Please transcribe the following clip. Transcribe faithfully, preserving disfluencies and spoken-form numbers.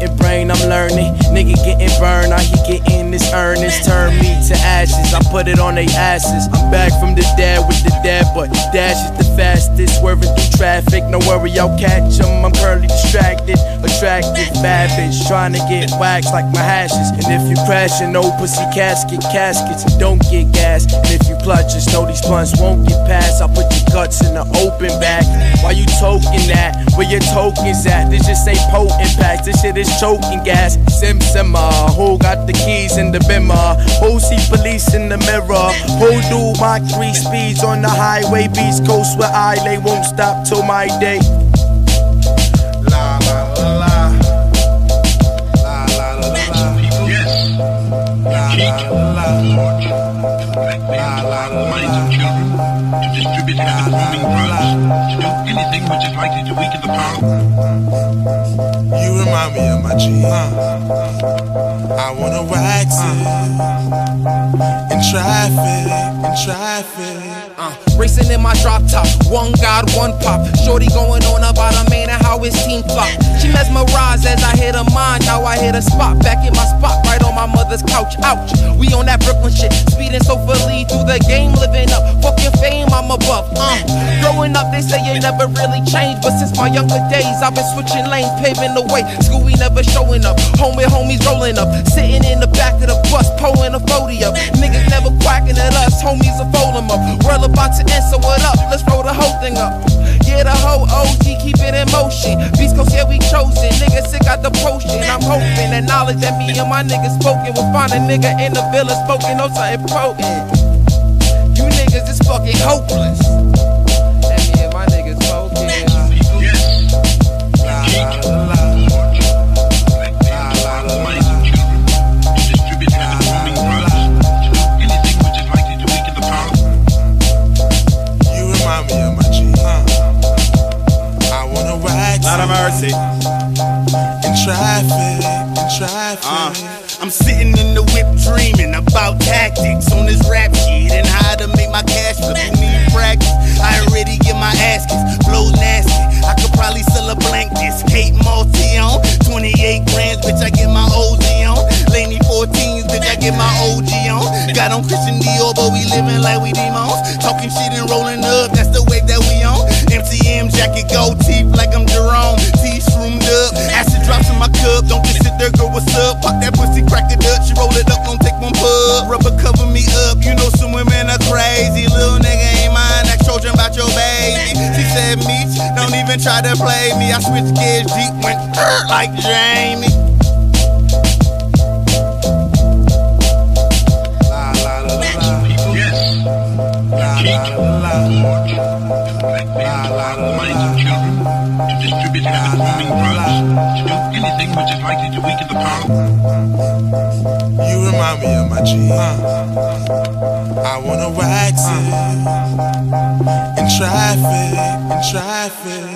getting brain, I'm learning. Nigga getting burned, now he getting this earnest. Turn me to ashes, I put it on they asses. I'm back from the dead with the dead, but Dash is the fastest. Swerving through traffic, no worry, I'll catch him. I'm currently distracted, attractive, bad bitch, trying to get waxed like my hashes. And if you crashing, no pussy casket, caskets don't get gas. And if you clutch, just know these blunts won't get past. I'll put your guts in the open back. Why you toking that? Where your tokens at? This just ain't potent packs, this shit is choking gas. Sim simmer, who got the keys in the bimmer? Who see police in the mirror? Who do my three speeds on the highway? Beast Coast where I lay, won't stop till my day. La la la la. La la la la. La la la la. La la la la. Distributed as a booming drugs. To do anything which is likely to weaken the power. You remind me of my G. I wanna wax it in traffic, in traffic. Uh, racing in my drop top, one God, one pop. Shorty going on about a man and how his team flop. She mesmerized as I hit her mind. Now I hit a spot, back in my spot, right on my mother's couch. Ouch, we on that Brooklyn shit, speeding so fully through the game, living up. Fucking fame, I'm above. Uh, growing up, they say you never really changed, but since my younger days, I've been switching lanes, paving the way. Scooby never showing up, home with homies rolling up, sitting in the back of the bus, pulling a photo up. Niggas never quacking at us, homies will fold them up. World about to end, so what up? Let's roll the whole thing up. Yeah, the whole O G, keep it in motion. Beast Coast, yeah, we chosen. Niggas sick out the potion. I'm hoping that knowledge that me and my niggas spoken will find a nigga in the villa spoken on something potent. You niggas is fucking hopeless. That me and my niggas spoken. La la la la. Lot of mercy. In traffic, in traffic. Uh, I'm sitting in the whip dreaming about tactics on this rap shit and how to make my cash flip. You need practice. I already get my ass kissed. Flow nasty. I could probably sell a blank disc. Kate Multi on. twenty-eight grams, bitch, I get my O Z on. Laney fourteens, bitch, I get my O G on. Got on Christian Dior, but we living like we demons. Talking shit and rolling up, that's the wave that we on. M T M jacket, gold teeth like I'm Jerome. Teeth shroomed up, acid drops in my cup. Don't just sit there, girl, what's up? Pop that pussy, crack it up. She roll it up, gon' take one pub. Rubber cover me up, you know some women are crazy. Little nigga ain't mine, ask Trojan about your baby. She said, Meech, don't even try to play me. I switched gears deep, went er, like Jamie. La la la la. La la la la. La la la la. Distributed as a booming drugs. To do anything which is likely to weaken the power. You remind me of my G. I wanna wax it in traffic, in traffic.